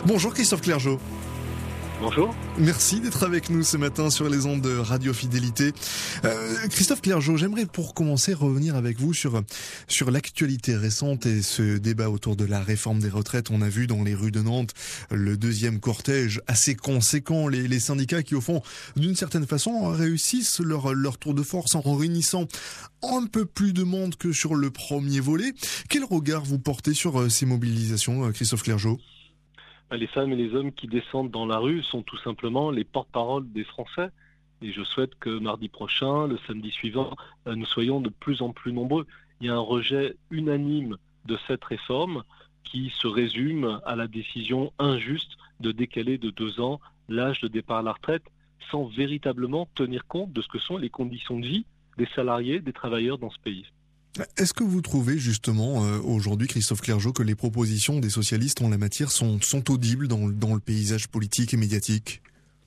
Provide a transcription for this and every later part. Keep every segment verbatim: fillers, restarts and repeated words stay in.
Bonjour Christophe Clergeau. Bonjour. Merci d'être avec nous ce matin sur les ondes de Radio Fidélité. Euh, Christophe Clergeau, j'aimerais pour commencer revenir avec vous sur sur l'actualité récente et ce débat autour de la réforme des retraites. On a vu dans les rues de Nantes le deuxième cortège assez conséquent, les, les syndicats qui au fond d'une certaine façon réussissent leur leur tour de force en réunissant un peu plus de monde que sur le premier volet. Quel regard vous portez sur ces mobilisations, Christophe Clergeau ? Les femmes et les hommes qui descendent dans la rue sont tout simplement les porte-parole des Français. Et je souhaite que mardi prochain, le samedi suivant, nous soyons de plus en plus nombreux. Il y a un rejet unanime de cette réforme qui se résume à la décision injuste de décaler de deux ans l'âge de départ à la retraite sans véritablement tenir compte de ce que sont les conditions de vie des salariés, des travailleurs dans ce pays. Est-ce que vous trouvez justement euh, aujourd'hui, Christophe Clergeau, que les propositions des socialistes en la matière sont, sont audibles dans, dans le paysage politique et médiatique ?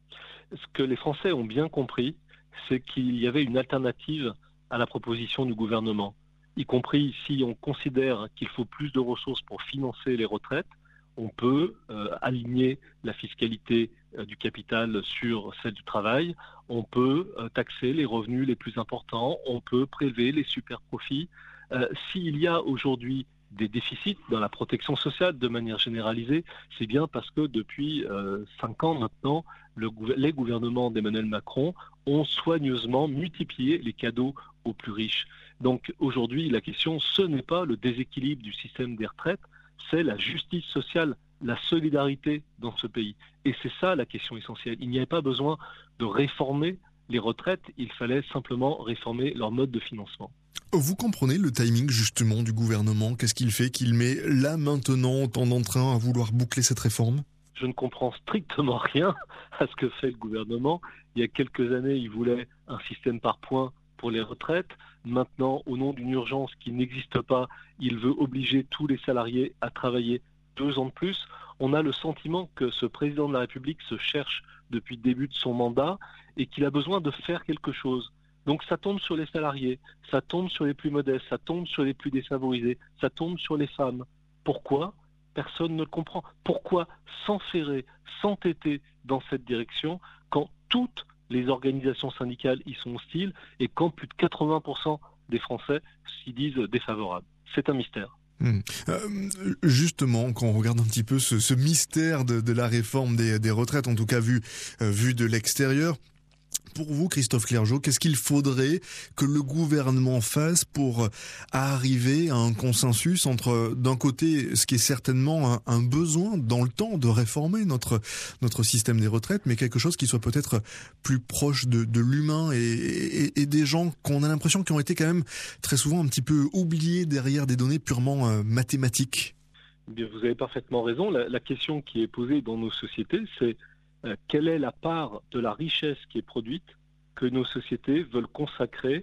Ce que les Français ont bien compris, c'est qu'il y avait une alternative à la proposition du gouvernement, y compris si on considère qu'il faut plus de ressources pour financer les retraites. On peut euh, aligner la fiscalité euh, du capital sur celle du travail, on peut euh, taxer les revenus les plus importants, on peut prélever les super profits. Euh, s'il y a aujourd'hui des déficits dans la protection sociale de manière généralisée, c'est bien parce que depuis euh, cinq ans maintenant, le, les gouvernements d'Emmanuel Macron ont soigneusement multiplié les cadeaux aux plus riches. Donc aujourd'hui, la question, ce n'est pas le déséquilibre du système des retraites, c'est la justice sociale, la solidarité dans ce pays. Et c'est ça la question essentielle. Il n'y avait pas besoin de réformer les retraites, il fallait simplement réformer leur mode de financement. Vous comprenez le timing justement du gouvernement ? Qu'est-ce qu'il fait qu'il met là maintenant autant d'entrain à vouloir boucler cette réforme ? Je ne comprends strictement rien à ce que fait le gouvernement. Il y a quelques années, il voulait un système par points pour les retraites. Maintenant, au nom d'une urgence qui n'existe pas, il veut obliger tous les salariés à travailler deux ans de plus. On a le sentiment que ce président de la République se cherche depuis le début de son mandat et qu'il a besoin de faire quelque chose. Donc ça tombe sur les salariés, ça tombe sur les plus modestes, ça tombe sur les plus défavorisés, ça tombe sur les femmes. Pourquoi ? Personne ne le comprend. Pourquoi s'enferrer, s'entêter dans cette direction quand toutes les organisations syndicales y sont hostiles et quand plus de quatre-vingts pour cent des Français s'y disent défavorables. C'est un mystère. Mmh. Euh, justement, quand on regarde un petit peu ce, ce mystère de, de la réforme des, des retraites, en tout cas vu, euh, vu de l'extérieur, pour vous, Christophe Clergeau, qu'est-ce qu'il faudrait que le gouvernement fasse pour arriver à un consensus entre, d'un côté, ce qui est certainement un, un besoin dans le temps de réformer notre notre système des retraites, mais quelque chose qui soit peut-être plus proche de, de l'humain et, et, et des gens qu'on a l'impression qui ont été quand même très souvent un petit peu oubliés derrière des données purement euh, mathématiques. Bien, vous avez parfaitement raison. La, la question qui est posée dans nos sociétés, c'est Euh, quelle est la part de la richesse qui est produite que nos sociétés veulent consacrer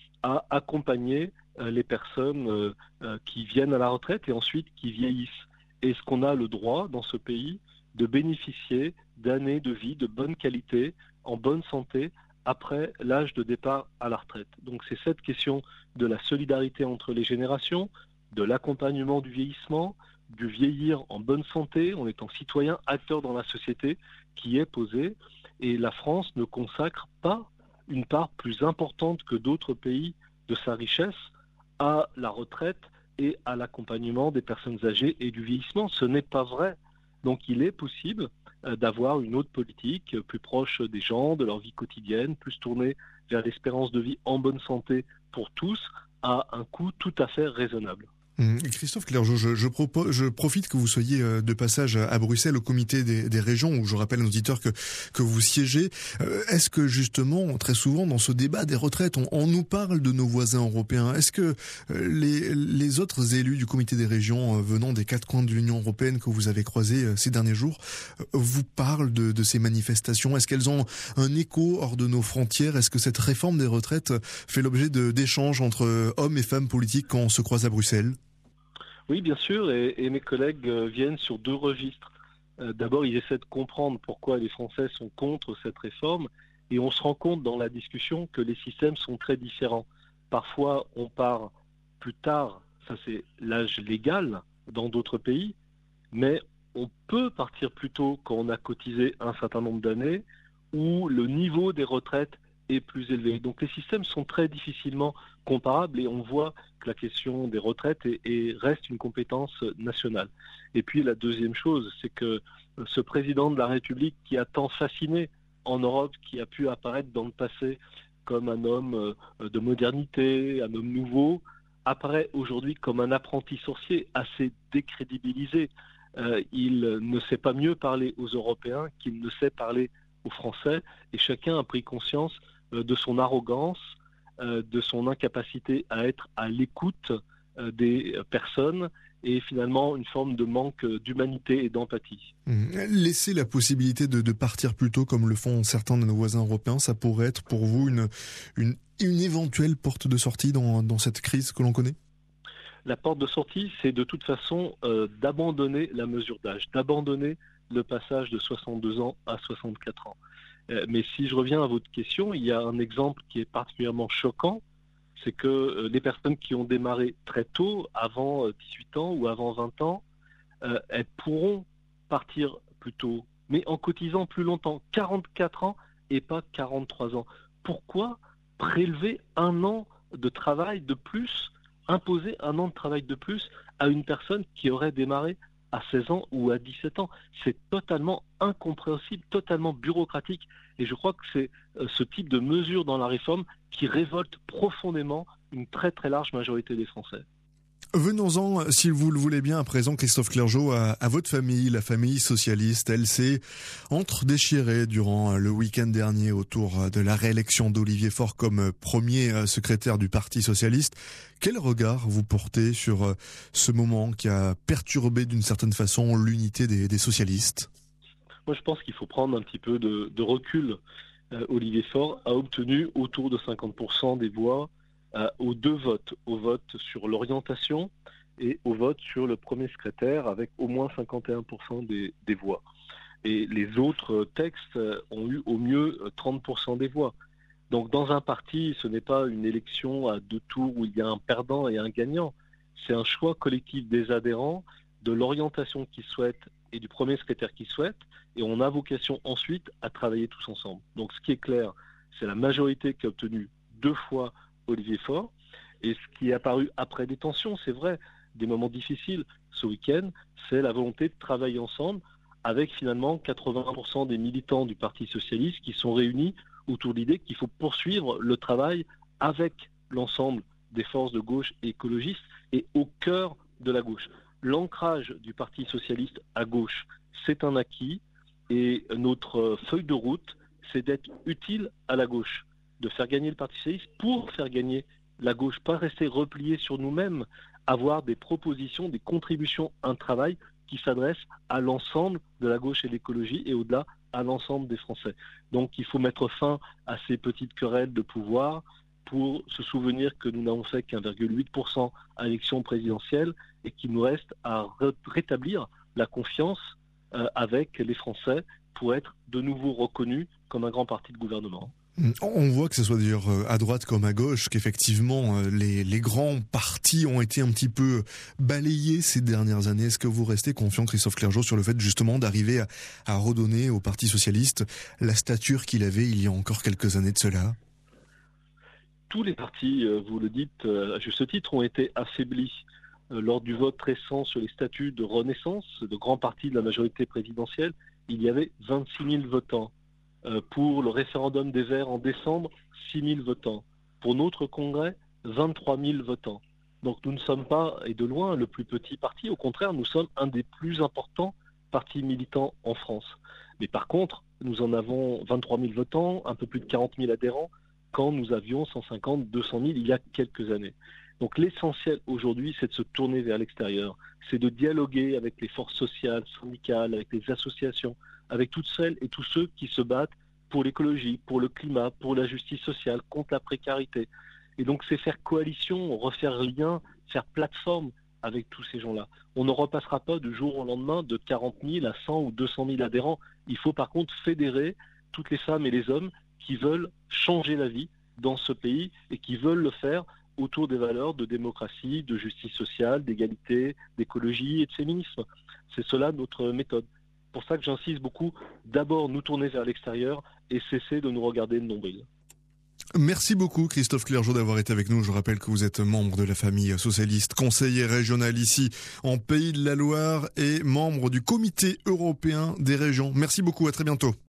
à accompagner euh, les personnes euh, euh, qui viennent à la retraite et ensuite qui vieillissent. Est-ce qu'on a le droit dans ce pays de bénéficier d'années de vie de bonne qualité, en bonne santé, après l'âge de départ à la retraite ? Donc c'est cette question de la solidarité entre les générations, de l'accompagnement du vieillissement, du vieillir en bonne santé, en étant citoyen, acteur dans la société, qui est posée. Et la France ne consacre pas une part plus importante que d'autres pays de sa richesse à la retraite et à l'accompagnement des personnes âgées et du vieillissement. Ce n'est pas vrai. Donc il est possible d'avoir une autre politique plus proche des gens, de leur vie quotidienne, plus tournée vers l'espérance de vie en bonne santé pour tous, à un coût tout à fait raisonnable. Christophe Clergeau, je, je, propose, je profite que vous soyez de passage à Bruxelles au comité des, des régions, où je rappelle à nos auditeurs que, que vous siégez. Est-ce que justement, très souvent dans ce débat des retraites, on, on nous parle de nos voisins européens ? Est-ce que les, les autres élus du comité des régions venant des quatre coins de l'Union européenne que vous avez croisés ces derniers jours vous parlent de, de ces manifestations ? Est-ce qu'elles ont un écho hors de nos frontières ? Est-ce que cette réforme des retraites fait l'objet de, d'échanges entre hommes et femmes politiques quand on se croise à Bruxelles ? Oui, bien sûr, et, et mes collègues euh, viennent sur deux registres. Euh, d'abord, ils essaient de comprendre pourquoi les Français sont contre cette réforme, et on se rend compte dans la discussion que les systèmes sont très différents. Parfois, on part plus tard, ça c'est l'âge légal dans d'autres pays, mais on peut partir plus tôt quand on a cotisé un certain nombre d'années, où le niveau des retraites est plus élevé. Donc les systèmes sont très difficilement comparables et on voit que la question des retraites est, est, reste une compétence nationale. Et puis la deuxième chose, c'est que ce président de la République qui a tant fasciné en Europe, qui a pu apparaître dans le passé comme un homme de modernité, un homme nouveau, apparaît aujourd'hui comme un apprenti sorcier assez décrédibilisé. Euh, il ne sait pas mieux parler aux Européens qu'il ne sait parler aux Français, et chacun a pris conscience euh, de son arrogance, euh, de son incapacité à être à l'écoute euh, des personnes, et finalement une forme de manque d'humanité et d'empathie. Mmh. Laisser la possibilité de, de partir plus tôt, comme le font certains de nos voisins européens, ça pourrait être pour vous une, une, une éventuelle porte de sortie dans, dans cette crise que l'on connaît ? La porte de sortie, c'est de toute façon euh, d'abandonner la mesure d'âge, d'abandonner le passage de soixante-deux ans à soixante-quatre ans. Euh, mais si je reviens à votre question, il y a un exemple qui est particulièrement choquant, c'est que euh, les personnes qui ont démarré très tôt, avant euh, dix-huit ans ou avant vingt ans, euh, elles pourront partir plus tôt, mais en cotisant plus longtemps, quarante-quatre ans et pas quarante-trois ans. Pourquoi prélever un an de travail de plus, imposer un an de travail de plus à une personne qui aurait démarré à seize ans ou à dix-sept ans? C'est totalement incompréhensible, totalement bureaucratique. Et je crois que c'est euh, ce type de mesure dans la réforme qui révolte profondément une très très large majorité des Français. Venons-en, si vous le voulez bien, à présent, Christophe Clergeau, à, à votre famille, la famille socialiste. Elle s'est entre-déchirée durant le week-end dernier autour de la réélection d'Olivier Faure comme premier secrétaire du Parti socialiste. Quel regard vous portez sur ce moment qui a perturbé d'une certaine façon l'unité des, des socialistes ? Moi, je pense qu'il faut prendre un petit peu de, de recul. Euh, Olivier Faure a obtenu autour de cinquante pour cent des voix Euh, aux deux votes, au vote sur l'orientation et au vote sur le premier secrétaire avec au moins cinquante et un pour cent des, des voix. Et les autres textes ont eu au mieux trente pour cent des voix. Donc dans un parti, ce n'est pas une élection à deux tours où il y a un perdant et un gagnant. C'est un choix collectif des adhérents, de l'orientation qu'ils souhaitent et du premier secrétaire qu'ils souhaitent. Et on a vocation ensuite à travailler tous ensemble. Donc ce qui est clair, c'est la majorité qui a obtenu deux fois Olivier Faure, et ce qui est apparu après des tensions, c'est vrai, des moments difficiles ce week-end, c'est la volonté de travailler ensemble avec finalement quatre-vingts pour cent des militants du Parti socialiste qui sont réunis autour de l'idée qu'il faut poursuivre le travail avec l'ensemble des forces de gauche et écologistes et au cœur de la gauche. L'ancrage du Parti socialiste à gauche, c'est un acquis, et notre feuille de route, c'est d'être utile à la gauche, de faire gagner le Parti socialiste pour faire gagner la gauche, pas rester replié sur nous-mêmes, avoir des propositions, des contributions, un travail qui s'adresse à l'ensemble de la gauche et de l'écologie et au-delà à l'ensemble des Français. Donc il faut mettre fin à ces petites querelles de pouvoir pour se souvenir que nous n'avons fait qu'un virgule huit pour cent à l'élection présidentielle et qu'il nous reste à rétablir la confiance euh, avec les Français pour être de nouveau reconnus comme un grand parti de gouvernement. On voit que ce soit d'ailleurs à droite comme à gauche, qu'effectivement les, les grands partis ont été un petit peu balayés ces dernières années. Est-ce que vous restez confiant, Christophe Clergeau, sur le fait justement d'arriver à, à redonner au Parti socialiste la stature qu'il avait il y a encore quelques années de cela ? Tous les partis, vous le dites à juste titre, ont été affaiblis. Lors du vote récent sur les statuts de Renaissance, de grands partis de la majorité présidentielle, il y avait vingt-six mille votants. Pour le référendum des Verts en décembre, six mille votants. Pour notre congrès, vingt-trois mille votants. Donc nous ne sommes pas, et de loin, le plus petit parti. Au contraire, nous sommes un des plus importants partis militants en France. Mais par contre, nous en avons vingt-trois mille votants, un peu plus de quarante mille adhérents, quand nous avions cent cinquante, deux cent mille il y a quelques années. Donc l'essentiel aujourd'hui, c'est de se tourner vers l'extérieur. C'est de dialoguer avec les forces sociales, syndicales, avec les associations, avec toutes celles et tous ceux qui se battent pour l'écologie, pour le climat, pour la justice sociale, contre la précarité. Et donc c'est faire coalition, refaire lien, faire plateforme avec tous ces gens-là. On ne repassera pas du jour au lendemain de quarante mille à cent ou deux cent mille adhérents. Il faut par contre fédérer toutes les femmes et les hommes qui veulent changer la vie dans ce pays et qui veulent le faire autour des valeurs de démocratie, de justice sociale, d'égalité, d'écologie et de féminisme. C'est cela notre méthode. C'est pour ça que j'insiste beaucoup, d'abord nous tourner vers l'extérieur et cesser de nous regarder de nombril. Merci beaucoup Christophe Clergeau d'avoir été avec nous. Je rappelle que vous êtes membre de la famille socialiste, conseiller régional ici en Pays de la Loire et membre du Comité européen des régions. Merci beaucoup, à très bientôt.